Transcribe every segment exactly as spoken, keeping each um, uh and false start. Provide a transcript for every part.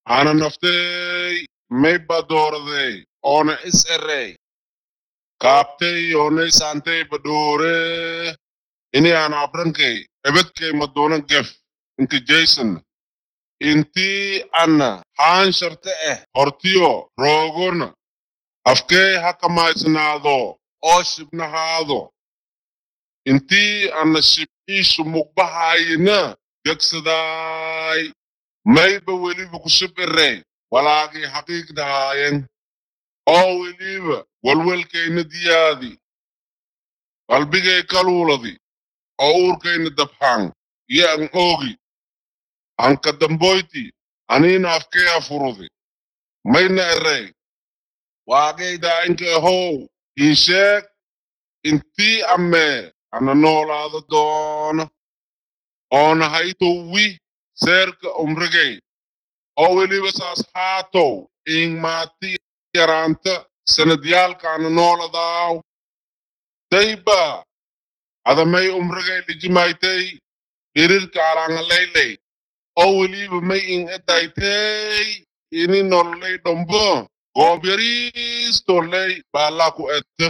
Ana naftay may badorde ona isere kaptay ona sante badore ini ana abranke ebetke madona gef inti Jason inti ana han sharte eh hortio rogona afke hakama isnado oshib nahado inti ana shib ishu mukbahayina yaksadai may ba weli bukushib irre walaagi haqiiqdahayen oo weliba walwalkayna diyaadi qalbigay kaluuladi oo uurkayna dabxaan iyo an oogi anka damboyti aniina afkee afurudi mayna erey waagayda inka ahow ii sheeg intii ammee ana noolaada doono oona haytowwi seerka umrigay oo weliba saas haatow ing maati yaraanta sanadyaalkaana nooladaaw dayba adamay umrigay lijimaytay dhirirka alaangalaylay oo weliba may ing edaytay ini nololay dhombo goob yariistolay baallaa ku edta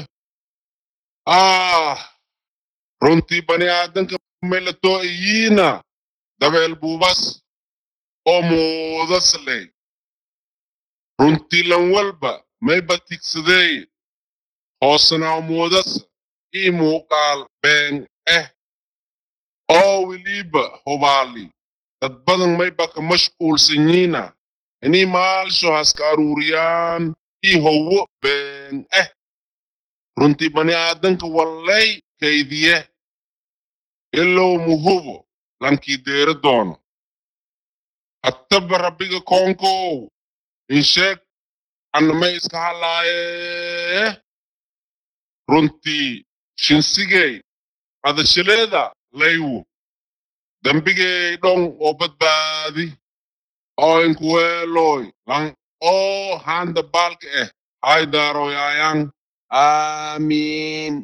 ah runtii bani aadanka maylatoo iyiina dabeel buubas oo muudasley runtii lan walba may batigsadey hoosanaaw muudas ii muuqaal been eh oo weliba hubaali dad badan may baka mashquulsanyiina inii maalsho haska aruuriyaan ii howo been eh runtii bani aadanka wallay kaydiye ilow muhubo lankii deera doono hattaba rabbiga koonkow in sheeg anna may iska halaaye runtii shinsigey adashaleeda laywu dambigey dhon oo badbaadi oo inkuweelooy lan oo haanda baalka eh haydaaroyaayaan aamiin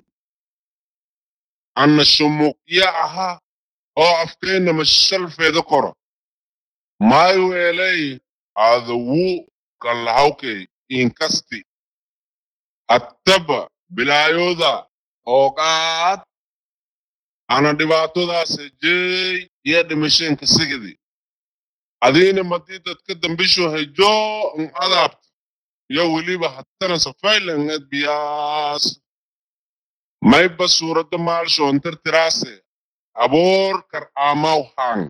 anna shumuqya aha oo afkeenna mashalfeeda koro may weelay adawu kallahawkey inkasti hattaba bilaayooda ooqaad ana dhibaatadaase jeey iyo dhimashenka sigidi adiina madii dadka dambisho hejoo an adaabta iyo weliba hattana safaylan edbiyaas mayba suuradda maalshoon tirtiraase aboor kar aamaw hang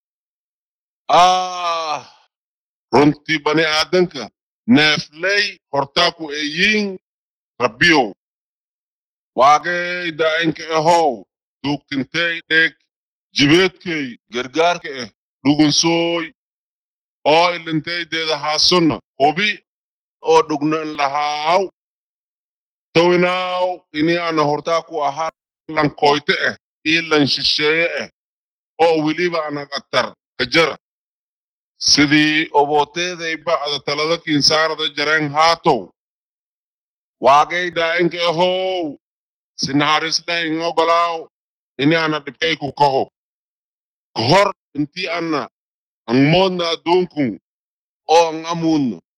ah runtii bani aadanka neefley hortaa ku eeyiin rabbiyow waagay daa'inka ahow duugtintey dheeg jibeedkay gargaarka eh dhugunsooy oo ilintaydeeda haasonna hubi oo dhugnan lahaaw tawinaaw ini ana hortaa ku ahaa lankoyte eh ii lan shisheeye eh oo weliba ana qatar ka jara sidii obooteedayba ada talada kiinsaarada jareen haatow waagay daa'inka ahow si naxariisleh in ogolaaw ini ana dhibkay ku kaho kahor intii ana an moodna adduunkun oo an amuudno